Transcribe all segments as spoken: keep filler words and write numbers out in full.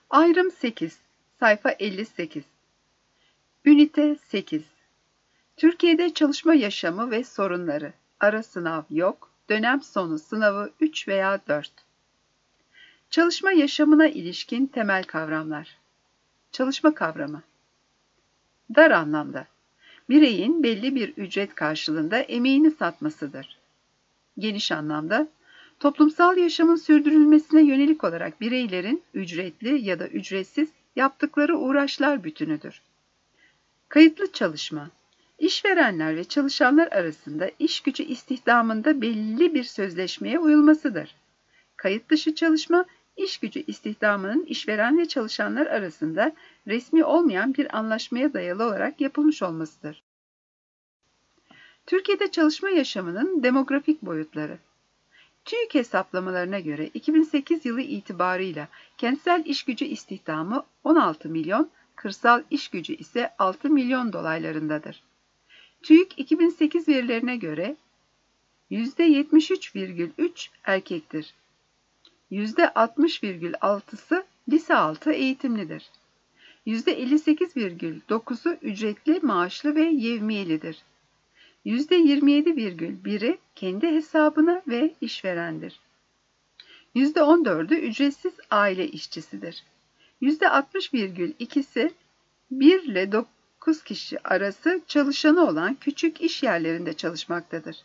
Ayrım sekiz, sayfa elli sekiz. Ünite sekiz. Türkiye'de çalışma yaşamı ve sorunları. Ara sınav yok. Dönem sonu sınavı üç veya dört. Çalışma yaşamına ilişkin temel kavramlar. Çalışma kavramı. Dar anlamda, bireyin belli bir ücret karşılığında emeğini satmasıdır. Geniş anlamda, toplumsal yaşamın sürdürülmesine yönelik olarak bireylerin ücretli ya da ücretsiz yaptıkları uğraşlar bütünüdür. Kayıtlı çalışma, işverenler ve çalışanlar arasında iş gücü istihdamında belli bir sözleşmeye uyulmasıdır. Kayıt dışı çalışma, iş gücü istihdamının işveren ve çalışanlar arasında resmi olmayan bir anlaşmaya dayalı olarak yapılmış olmasıdır. Türkiye'de çalışma yaşamının demografik boyutları. TÜİK hesaplamalarına göre iki bin sekiz yılı itibarıyla kentsel iş gücü istihdamı on altı milyon, kırsal iş gücü ise altı milyon dolaylarındadır. TÜİK iki bin sekiz verilerine göre yüzde yetmiş üç virgül üç erkektir. yüzde altmış virgül altısı lise altı eğitimlidir. yüzde elli sekiz virgül dokuzu ücretli, maaşlı ve yevmiyelidir. yüzde yirmi yedi virgül biri kendi hesabına ve işverendir. yüzde on dördü ücretsiz aile işçisidir. yüzde altmış virgül ikisi bir ile dokuz kişi arası çalışanı olan küçük iş yerlerinde çalışmaktadır.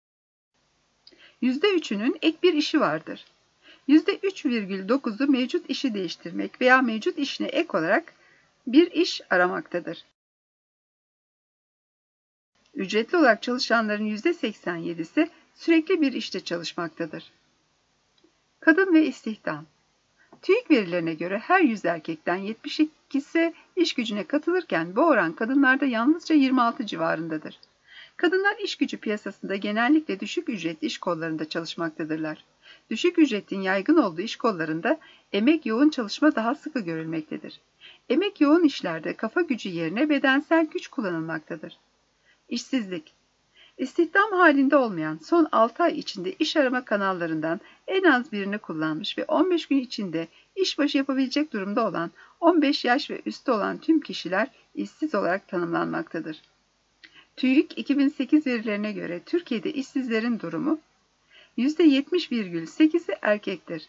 yüzde üçünün ek bir işi vardır. yüzde üç virgül dokuzu mevcut işi değiştirmek veya mevcut işine ek olarak bir iş aramaktadır. Ücretli olarak çalışanların yüzde seksen yedisi sürekli bir işte çalışmaktadır. Kadın ve istihdam. TÜİK verilerine göre her yüz erkekten yetmiş ikisi iş gücüne katılırken bu oran kadınlarda yalnızca yirmi altı civarındadır. Kadınlar iş gücü piyasasında genellikle düşük ücretli iş kollarında çalışmaktadırlar. Düşük ücretin yaygın olduğu iş kollarında emek yoğun çalışma daha sıkı görülmektedir. Emek yoğun işlerde kafa gücü yerine bedensel güç kullanılmaktadır. İşsizlik. İstihdam halinde olmayan son altı ay içinde iş arama kanallarından en az birini kullanmış ve on beş gün içinde işbaşı yapabilecek durumda olan on beş yaş ve üstü olan tüm kişiler işsiz olarak tanımlanmaktadır. TÜİK iki bin sekiz verilerine göre Türkiye'de işsizlerin durumu yüzde yetmiş virgül sekizi erkektir.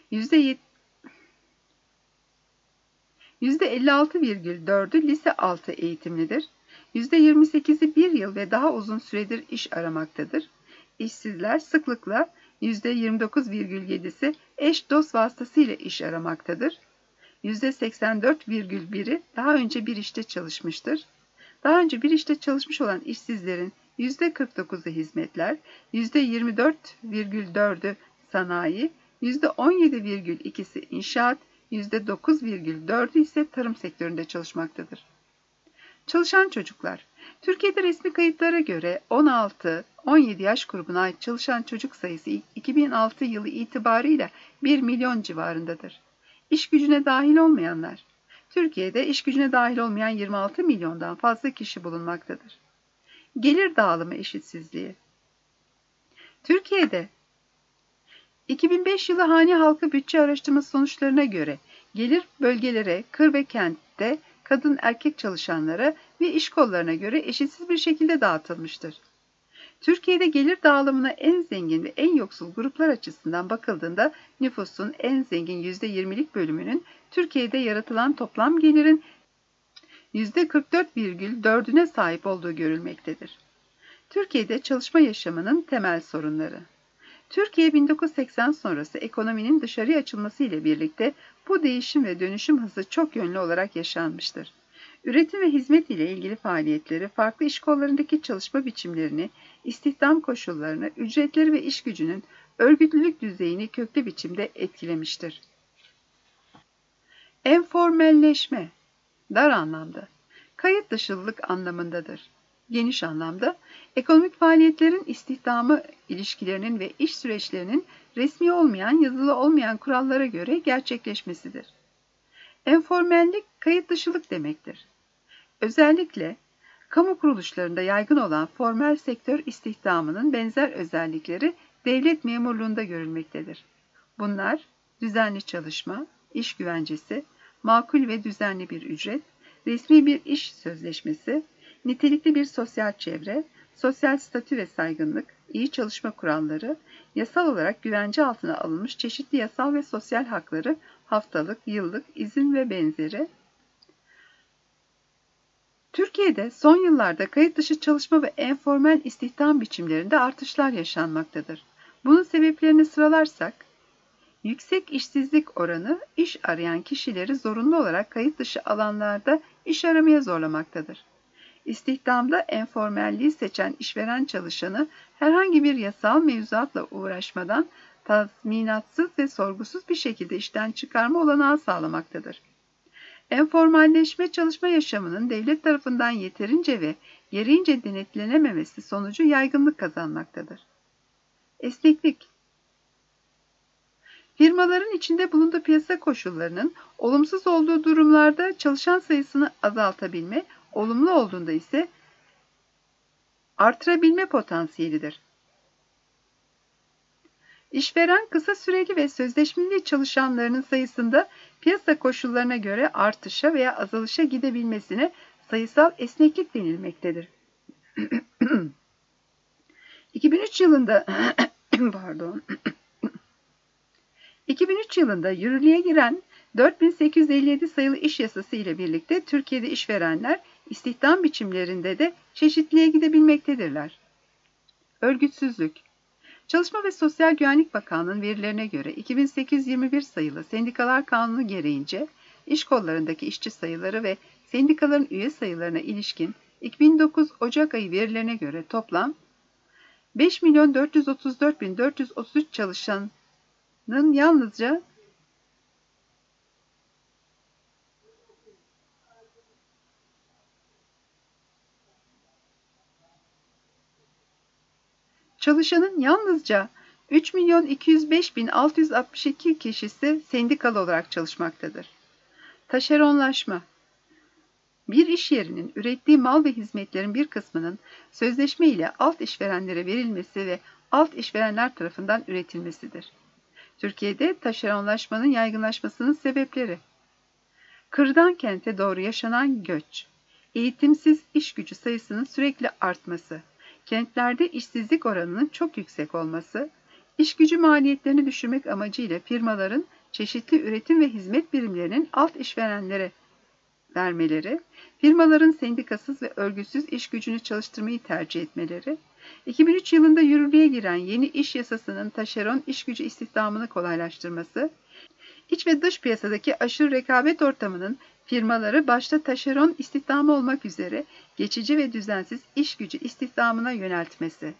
yüzde elli altı virgül dördü lise altı eğitimlidir. yüzde yirmi sekizi bir yıl ve daha uzun süredir iş aramaktadır. İşsizler sıklıkla yüzde yirmi dokuz virgül yedisi eş dost vasıtasıyla iş aramaktadır. yüzde seksen dört virgül biri daha önce bir işte çalışmıştır. Daha önce bir işte çalışmış olan işsizlerin yüzde kırk dokuzu hizmetler, yüzde yirmi dört virgül dördü sanayi, yüzde on yedi virgül ikisi inşaat, yüzde dokuz virgül dördü ise tarım sektöründe çalışmaktadır. Çalışan çocuklar. Türkiye'de resmi kayıtlara göre on altı on yedi yaş grubuna ait çalışan çocuk sayısı iki bin altı yılı itibarıyla bir milyon civarındadır. İş gücüne dahil olmayanlar. Türkiye'de iş gücüne dahil olmayan yirmi altı milyondan fazla kişi bulunmaktadır. Gelir dağılımı eşitsizliği. Türkiye'de iki bin beş yılı hane halkı bütçe araştırması sonuçlarına göre gelir bölgelere, kır ve kentte kadın erkek çalışanlara ve iş kollarına göre eşitsiz bir şekilde dağıtılmıştır. Türkiye'de gelir dağılımına en zengin ve en yoksul gruplar açısından bakıldığında nüfusun en zengin yüzde yirmilik bölümünün Türkiye'de yaratılan toplam gelirin yüzde kırk dört virgül dördüne sahip olduğu görülmektedir. Türkiye'de çalışma yaşamının temel sorunları. Türkiye bin dokuz yüz seksen sonrası ekonominin dışarıya açılması ile birlikte bu değişim ve dönüşüm hızı çok yönlü olarak yaşanmıştır. Üretim ve hizmet ile ilgili faaliyetleri, farklı iş kollarındaki çalışma biçimlerini, istihdam koşullarını, ücretleri ve iş gücünün örgütlülük düzeyini köklü biçimde etkilemiştir. Enformelleşme, dar anlamda, kayıt dışılık anlamındadır. Geniş anlamda, ekonomik faaliyetlerin istihdamı ilişkilerinin ve iş süreçlerinin resmi olmayan, yazılı olmayan kurallara göre gerçekleşmesidir. Enformellik, kayıt dışılık demektir. Özellikle, kamu kuruluşlarında yaygın olan formel sektör istihdamının benzer özellikleri devlet memurluğunda görülmektedir. Bunlar, düzenli çalışma, iş güvencesi, makul ve düzenli bir ücret, resmi bir iş sözleşmesi, nitelikli bir sosyal çevre, sosyal statü ve saygınlık, iyi çalışma kuralları, yasal olarak güvence altına alınmış çeşitli yasal ve sosyal hakları, haftalık, yıllık, izin ve benzeri. Türkiye'de son yıllarda kayıt dışı çalışma ve enformel istihdam biçimlerinde artışlar yaşanmaktadır. Bunun sebeplerini sıralarsak, yüksek işsizlik oranı iş arayan kişileri zorunlu olarak kayıt dışı alanlarda iş aramaya zorlamaktadır. İstihdamda enformelliği seçen işveren çalışanı herhangi bir yasal mevzuatla uğraşmadan tazminatsız ve sorgusuz bir şekilde işten çıkarma olanağı sağlamaktadır. Enformalleşme çalışma yaşamının devlet tarafından yeterince ve gereğince denetlenememesi sonucu yaygınlık kazanmaktadır. Esneklik. Firmaların içinde bulunduğu piyasa koşullarının olumsuz olduğu durumlarda çalışan sayısını azaltabilme, olumlu olduğunda ise artırabilme potansiyelidir. İşveren kısa süreli ve sözleşmeli çalışanlarının sayısında piyasa koşullarına göre artışa veya azalışa gidebilmesine sayısal esneklik denilmektedir. iki bin üç yılında pardon iki bin üç yılında yürürlüğe giren dört bin sekiz yüz elli yedi sayılı iş yasası ile birlikte Türkiye'de işverenler istihdam biçimlerinde de çeşitliliğe gidebilmektedirler. Örgütsüzlük. Çalışma ve Sosyal Güvenlik Bakanlığı'nın verilerine göre iki bin sekiz yüz yirmi bir sayılı Sendikalar Kanunu gereğince iş kollarındaki işçi sayıları ve sendikaların üye sayılarına ilişkin iki bin dokuz Ocak ayı verilerine göre toplam beş milyon dört yüz otuz dört bin dört yüz otuz üç çalışanın yalnızca Çalışanın yalnızca üç milyon iki yüz beş bin altı yüz altmış iki kişisi sendikalı olarak çalışmaktadır. Taşeronlaşma. Bir iş yerinin ürettiği mal ve hizmetlerin bir kısmının sözleşme ile alt işverenlere verilmesi ve alt işverenler tarafından üretilmesidir. Türkiye'de taşeronlaşmanın yaygınlaşmasının sebepleri: kırdan kente doğru yaşanan göç, eğitimsiz iş gücü sayısının sürekli artması, kentlerde işsizlik oranının çok yüksek olması, iş gücü maliyetlerini düşürmek amacıyla firmaların çeşitli üretim ve hizmet birimlerinin alt işverenlere vermeleri, firmaların sendikasız ve örgütsüz iş gücünü çalıştırmayı tercih etmeleri, iki bin üç yılında yürürlüğe giren yeni iş yasasının taşeron iş gücü istihdamını kolaylaştırması, iç ve dış piyasadaki aşırı rekabet ortamının firmaları başta taşeron istihdamı olmak üzere geçici ve düzensiz iş gücü istihdamına yöneltmesi.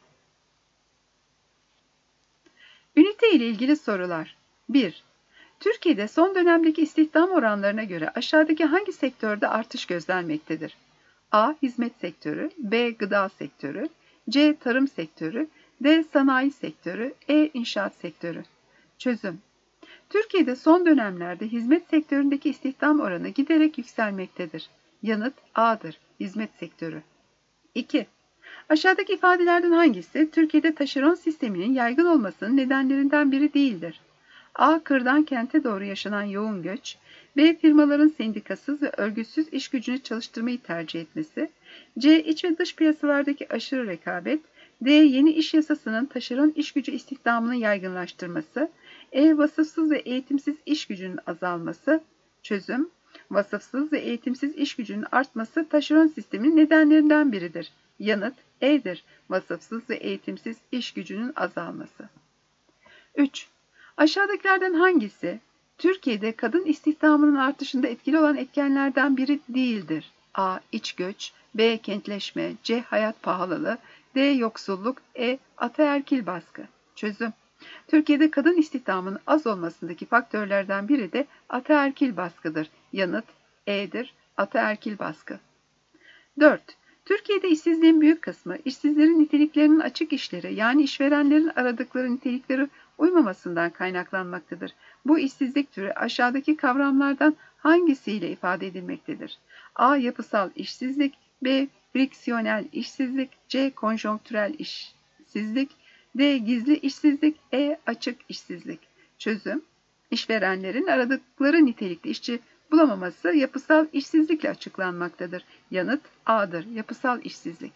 Ünite ile ilgili sorular. bir. Türkiye'de son dönemdeki istihdam oranlarına göre aşağıdaki hangi sektörde artış gözlenmektedir? A. Hizmet sektörü, B. Gıda sektörü, C. Tarım sektörü, D. Sanayi sektörü, E. İnşaat sektörü. Çözüm. Türkiye'de son dönemlerde hizmet sektöründeki istihdam oranı giderek yükselmektedir. Yanıt A'dır. Hizmet sektörü. iki. Aşağıdaki ifadelerden hangisi Türkiye'de taşeron sisteminin yaygın olmasının nedenlerinden biri değildir? A. Kırdan kente doğru yaşanan yoğun göç, B. Firmaların sendikasız ve örgütsüz iş gücünü çalıştırmayı tercih etmesi, C. İç ve dış piyasalardaki aşırı rekabet, D. Yeni iş yasasının taşeron iş gücü istihdamını yaygınlaştırması, E. Vasıfsız ve eğitimsiz iş gücünün azalması. Çözüm. Vasıfsız ve eğitimsiz iş gücünün artması taşeron sistemin nedenlerinden biridir. Yanıt E'dir. Vasıfsız ve eğitimsiz iş gücünün azalması. üç. Aşağıdakilerden hangisi Türkiye'de kadın istihdamının artışında etkili olan etkenlerden biri değildir? A. İç göç, B. Kentleşme, C. Hayat pahalılığı, D. Yoksulluk, E. Ataerkil baskı. Çözüm. Türkiye'de kadın istihdamının az olmasındaki faktörlerden biri de ataerkil baskıdır. Yanıt E'dir. Ataerkil baskı. dört. Türkiye'de işsizliğin büyük kısmı işsizlerin niteliklerinin açık işlere yani işverenlerin aradıkları niteliklere uymamasından kaynaklanmaktadır. Bu işsizlik türü aşağıdaki kavramlardan hangisiyle ifade edilmektedir? A. Yapısal işsizlik, B. Friksiyonel işsizlik, C. Konjonktürel işsizlik, D. Gizli işsizlik, E. Açık işsizlik. Çözüm. İşverenlerin aradıkları nitelikli işçi bulamaması yapısal işsizlikle açıklanmaktadır. Yanıt A'dır. Yapısal işsizlik.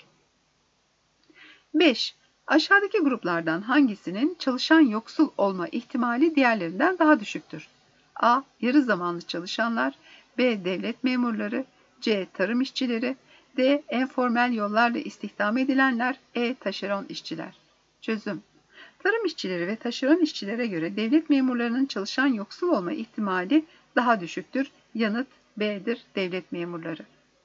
beş. Aşağıdaki gruplardan hangisinin çalışan yoksul olma ihtimali diğerlerinden daha düşüktür? A. Yarı zamanlı çalışanlar, B. Devlet memurları, C. Tarım işçileri, D. Enformel yollarla istihdam edilenler, E. Taşeron işçiler. Çözüm. Tarım işçileri ve taşeron işçilere göre devlet memurlarının çalışan yoksul olma ihtimali daha düşüktür. Yanıt B'dir. Devlet memurları.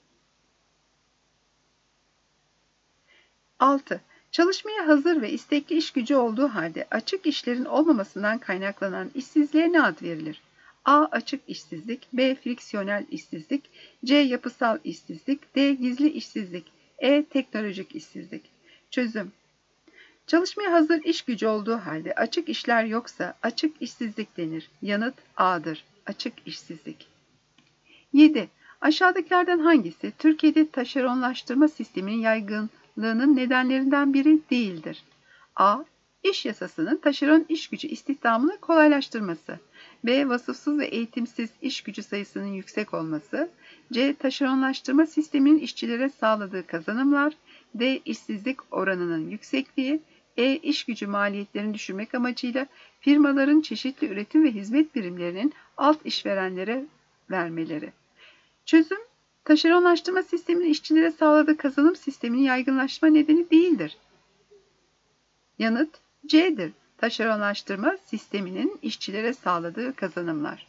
altı. Çalışmaya hazır ve istekli iş gücü olduğu halde açık işlerin olmamasından kaynaklanan işsizliğe ne ad verilir? A. Açık işsizlik, B. Friksiyonel işsizlik, C. Yapısal işsizlik, D. Gizli işsizlik, E. Teknolojik işsizlik. Çözüm. Çalışmaya hazır iş gücü olduğu halde açık işler yoksa açık işsizlik denir. Yanıt A'dır. Açık işsizlik. yedi. Aşağıdakilerden hangisi Türkiye'de taşeronlaştırma sisteminin yaygınlığının nedenlerinden biri değildir? A. İş yasasının taşeron iş gücü istihdamını kolaylaştırması. B. Vasıfsız ve eğitimsiz iş gücü sayısının yüksek olması. C. Taşeronlaştırma sisteminin işçilere sağladığı kazanımlar. D. İşsizlik oranının yüksekliği. E. İş gücü maliyetlerini düşürmek amacıyla firmaların çeşitli üretim ve hizmet birimlerinin alt işverenlere vermeleri. Çözüm, taşeronlaştırma sisteminin işçilere sağladığı kazanım sisteminin yaygınlaşma nedeni değildir. Yanıt C'dir. Taşeronlaştırma sisteminin işçilere sağladığı kazanımlar.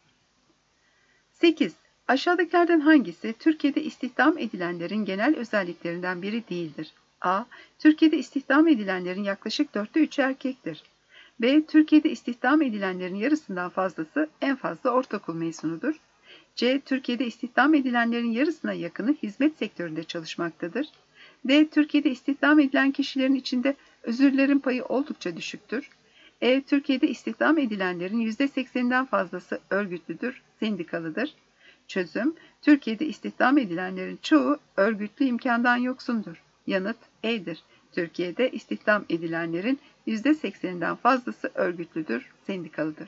sekiz. Aşağıdakilerden hangisi Türkiye'de istihdam edilenlerin genel özelliklerinden biri değildir? A. Türkiye'de istihdam edilenlerin yaklaşık dörtte üçü erkektir. B. Türkiye'de istihdam edilenlerin yarısından fazlası en fazla ortaokul mezunudur. C. Türkiye'de istihdam edilenlerin yarısına yakını hizmet sektöründe çalışmaktadır. D. Türkiye'de istihdam edilen kişilerin içinde özürlerin payı oldukça düşüktür. E. Türkiye'de istihdam edilenlerin yüzde sekseninden fazlası örgütlüdür, sendikalıdır. Çözüm, Türkiye'de istihdam edilenlerin çoğu örgütlü imkandan yoksundur. Yanıt E'dir. Türkiye'de istihdam edilenlerin yüzde sekseninden fazlası örgütlüdür, sendikalıdır.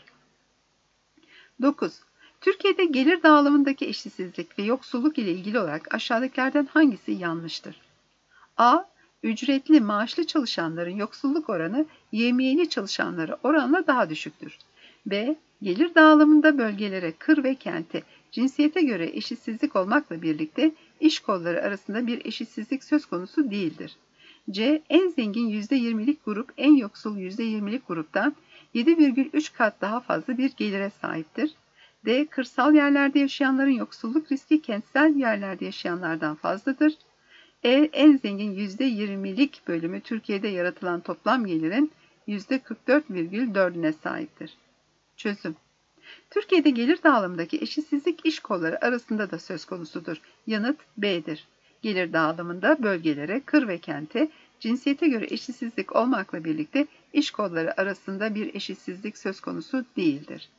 dokuz. Türkiye'de gelir dağılımındaki eşitsizlik ve yoksulluk ile ilgili olarak aşağıdakilerden hangisi yanlıştır? A. Ücretli maaşlı çalışanların yoksulluk oranı yevmiyeli çalışanlara oranla daha düşüktür. B. Gelir dağılımında bölgelere, kır ve kente, cinsiyete göre eşitsizlik olmakla birlikte iş kolları arasında bir eşitsizlik söz konusu değildir. C. En zengin yüzde yirmilik grup en yoksul yüzde yirmilik gruptan yedi virgül üç kat daha fazla bir gelire sahiptir. D. Kırsal yerlerde yaşayanların yoksulluk riski kentsel yerlerde yaşayanlardan fazladır. E. En zengin yüzde yirmilik bölümü Türkiye'de yaratılan toplam gelirin yüzde kırk dört virgül dördüne sahiptir. Çözüm. Türkiye'de gelir dağılımındaki eşitsizlik iş kolları arasında da söz konusudur. Yanıt B'dir. Gelir dağılımında bölgelere, kır ve kente, cinsiyete göre eşitsizlik olmakla birlikte iş kolları arasında bir eşitsizlik söz konusu değildir.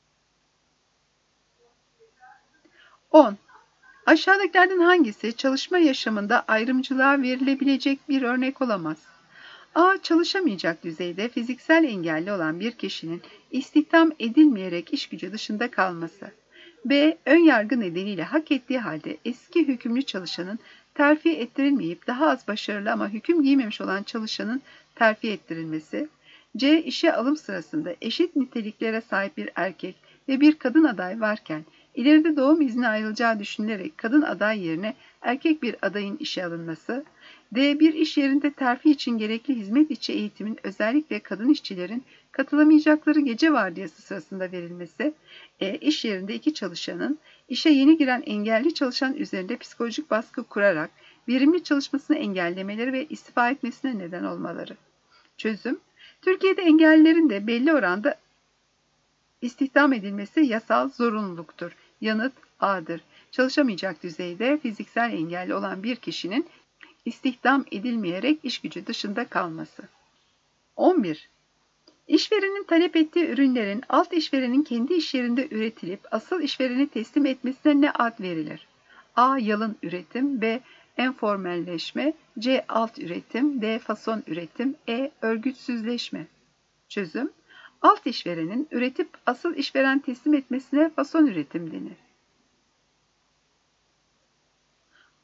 on. Aşağıdakilerden hangisi çalışma yaşamında ayrımcılığa verilebilecek bir örnek olamaz? A. Çalışamayacak düzeyde fiziksel engelli olan bir kişinin istihdam edilmeyerek iş gücü dışında kalması. B. Önyargı nedeniyle hak ettiği halde eski hükümlü çalışanın terfi ettirilmeyip daha az başarılı ama hüküm giymemiş olan çalışanın terfi ettirilmesi. C. İşe alım sırasında eşit niteliklere sahip bir erkek ve bir kadın aday varken ileride doğum izni ayrılacağı düşünülerek kadın aday yerine erkek bir adayın işe alınması. D. Bir iş yerinde terfi için gerekli hizmet içi eğitimin özellikle kadın işçilerin katılamayacakları gece vardiyası sırasında verilmesi. E. İş yerinde iki çalışanın işe yeni giren engelli çalışan üzerinde psikolojik baskı kurarak verimli çalışmasını engellemeleri ve istifa etmesine neden olmaları. Çözüm. Türkiye'de engellilerin de belli oranda istihdam edilmesi yasal zorunluluktur. Yanıt A'dır. Çalışamayacak düzeyde fiziksel engelli olan bir kişinin istihdam edilmeyerek iş gücü dışında kalması. on bir. İşverenin talep ettiği ürünlerin alt işverenin kendi iş yerinde üretilip asıl işverene teslim etmesine ne ad verilir? A. Yalın üretim, B. Enformelleşme, C. Alt üretim, D. Fason üretim, E. Örgütsüzleşme. Çözüm. Alt işverenin üretip asıl işveren teslim etmesine fason üretim denir.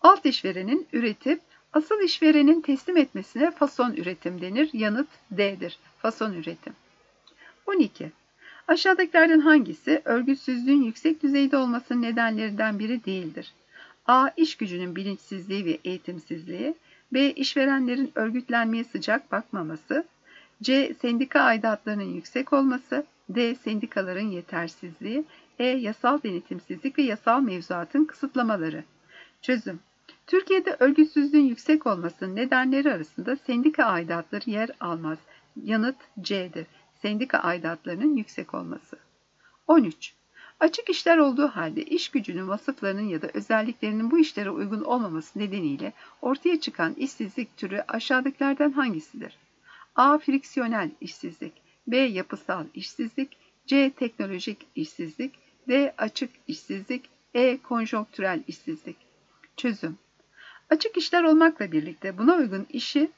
Alt işverenin üretip asıl işverenin teslim etmesine fason üretim denir. Yanıt D'dir. Fason üretim. on iki. Aşağıdakilerden hangisi örgütsüzlüğün yüksek düzeyde olmasının nedenlerinden biri değildir? A. İş gücünün bilinçsizliği ve eğitimsizliği. B. İşverenlerin örgütlenmeye sıcak bakmaması. C. Sendika aidatlarının yüksek olması. D. Sendikaların yetersizliği. E. Yasal denetimsizlik ve yasal mevzuatın kısıtlamaları. Çözüm. Türkiye'de örgütsüzlüğün yüksek olmasının nedenleri arasında sendika aidatları yer almaz. Yanıt C'dir. Sendika aidatlarının yüksek olması. on üç. Açık işler olduğu halde iş gücünün vasıflarının ya da özelliklerinin bu işlere uygun olmaması nedeniyle ortaya çıkan işsizlik türü aşağıdakilerden hangisidir? A. Friksiyonel işsizlik. B. Yapısal işsizlik. C. Teknolojik işsizlik. D. Açık işsizlik. E. Konjonktürel işsizlik. Çözüm. Açık işler olmakla birlikte buna uygun işi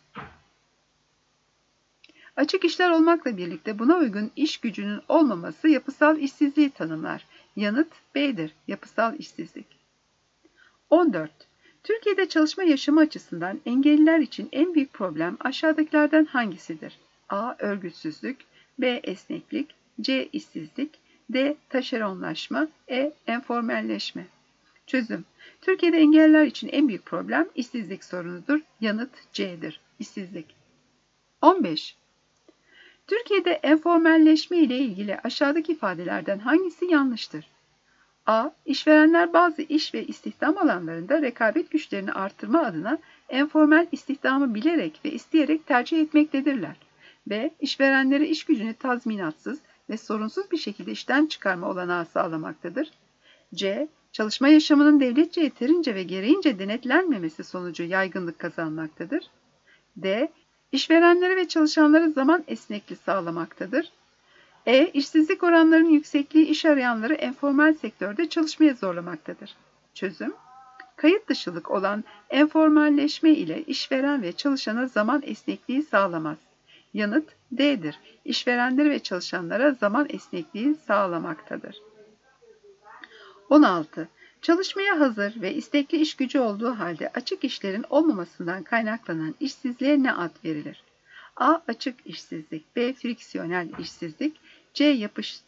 Açık işler olmakla birlikte buna uygun iş gücünün olmaması yapısal işsizliği tanımlar. Yanıt B'dir. Yapısal işsizlik. on dört. Türkiye'de çalışma yaşamı açısından engelliler için en büyük problem aşağıdakilerden hangisidir? A. Örgütsüzlük. B. Esneklik. C. İşsizlik. D. Taşeronlaşma. E. Enformelleşme. Çözüm. Türkiye'de engelliler için en büyük problem işsizlik sorunudur. Yanıt C'dir. İşsizlik. on beş. Türkiye'de enformelleşme ile ilgili aşağıdaki ifadelerden hangisi yanlıştır? A. İşverenler bazı iş ve istihdam alanlarında rekabet güçlerini artırma adına enformel istihdamı bilerek ve isteyerek tercih etmektedirler. B. İşverenlere iş gücünü tazminatsız ve sorunsuz bir şekilde işten çıkarma olanağı sağlamaktadır. C. Çalışma yaşamının devletçe yeterince ve gereğince denetlenmemesi sonucu yaygınlık kazanmaktadır. D. İşverenlere ve çalışanlara zaman esnekliği sağlamaktadır. E. İşsizlik oranlarının yüksekliği iş arayanları enformal sektörde çalışmaya zorlamaktadır. Çözüm. Kayıt dışılık olan enformalleşme ile işveren ve çalışana zaman esnekliği sağlamaz. Yanıt D'dir. İşverenlere ve çalışanlara zaman esnekliği sağlamaktadır. on altı. Çalışmaya hazır ve istekli iş gücü olduğu halde açık işlerin olmamasından kaynaklanan işsizliğe ne ad verilir? A. Açık işsizlik. B. Friksiyonel işsizlik. C. Yapış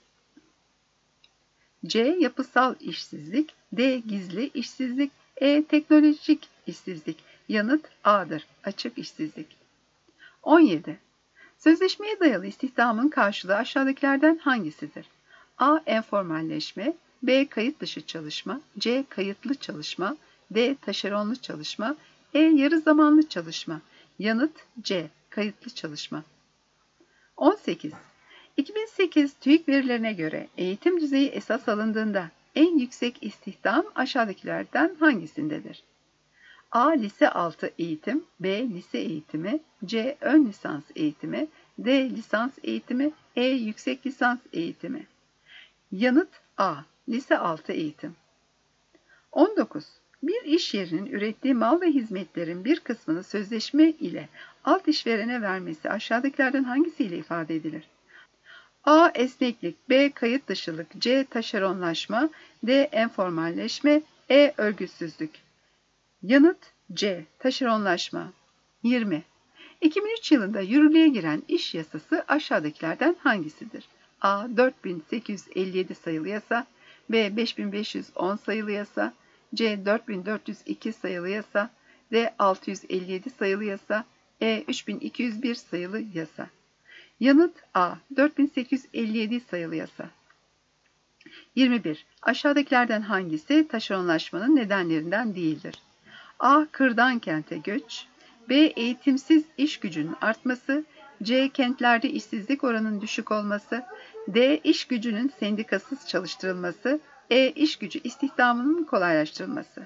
C. Yapısal işsizlik. D. Gizli işsizlik. E. Teknolojik işsizlik. Yanıt A'dır. Açık işsizlik. on yedi. Sözleşmeye dayalı istihdamın karşılığı aşağıdakilerden hangisidir? A. Enformalleşme. B. Kayıt dışı çalışma. C. Kayıtlı çalışma. D. Taşeronlu çalışma. E. Yarı zamanlı çalışma. Yanıt C. Kayıtlı çalışma. on sekiz. iki bin sekiz TÜİK verilerine göre eğitim düzeyi esas alındığında en yüksek istihdam aşağıdakilerden hangisindedir? A. Lise altı eğitim. B. Lise eğitimi. C. Ön lisans eğitimi. D. Lisans eğitimi. E. Yüksek lisans eğitimi. Yanıt A. Lise altı eğitim. on dokuz. Bir iş yerinin ürettiği mal ve hizmetlerin bir kısmını sözleşme ile alt işverene vermesi aşağıdakilerden hangisiyle ifade edilir? A. Esneklik. B. Kayıt dışılık. C. Taşeronlaşma. D. Enformalleşme. E. Örgütsüzlük. Yanıt C. Taşeronlaşma. yirmi. iki bin üç yılında yürürlüğe giren iş yasası aşağıdakilerden hangisidir? A. dört bin sekiz yüz elli yedi sayılı yasa. B. beş bin beş yüz on sayılı yasa. C. dört bin dört yüz iki sayılı yasa. D. altı yüz elli yedi sayılı yasa. E. üç bin iki yüz bir sayılı yasa. Yanıt A. dört bin sekiz yüz elli yedi sayılı yasa. yirmi bir. Aşağıdakilerden hangisi taşeronlaşmanın nedenlerinden değildir? A. Kırdan kente göç. B. Eğitimsiz iş gücünün artması. C. Kentlerde işsizlik oranının düşük olması. D. İş gücünün sendikasız çalıştırılması. E. İş gücü istihdamının kolaylaştırılması.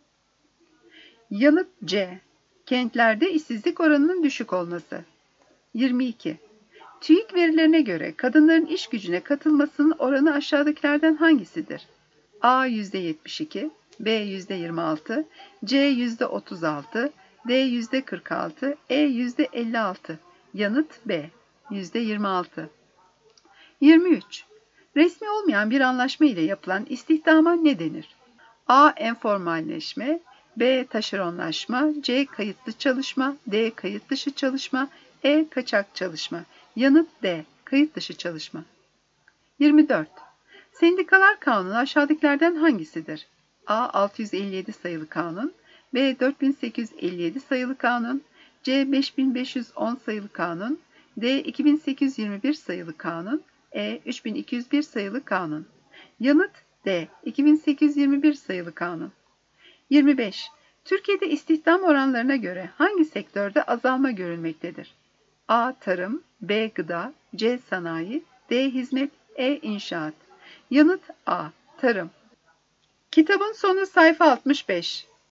Yanıt C. Kentlerde işsizlik oranının düşük olması. yirmi iki. TÜİK verilerine göre kadınların iş gücüne katılmasının oranı aşağıdakilerden hangisidir? A. yüzde yetmiş iki. B. yüzde yirmi altı. C. yüzde otuz altı. D. yüzde kırk altı. E. yüzde elli altı. Yanıt B. yüzde yirmi altı. yirmi üç. Resmi olmayan bir anlaşma ile yapılan istihdama ne denir? A. Enformalleşme. B. Taşeronlaşma, C. Kayıtlı çalışma, D. Kayıt dışı çalışma, E. Kaçak çalışma. Yanıt D. Kayıt dışı çalışma. yirmi dört. Sendikalar Kanunu aşağıdakilerden hangisidir? A. altı yüz elli yedi sayılı kanun, B. dört bin sekiz yüz elli yedi sayılı kanun, C. beş bin beş yüz on sayılı kanun, D. iki bin sekiz yüz yirmi bir sayılı kanun, E. üç bin iki yüz bir sayılı kanun. Yanıt D. iki bin sekiz yüz yirmi bir sayılı kanun. yirmi beş. Türkiye'de istihdam oranlarına göre hangi sektörde azalma görülmektedir? A. Tarım, B. Gıda, C. Sanayi, D. Hizmet, E. İnşaat. Yanıt A. Tarım. Kitabın sonu sayfa altmış beş.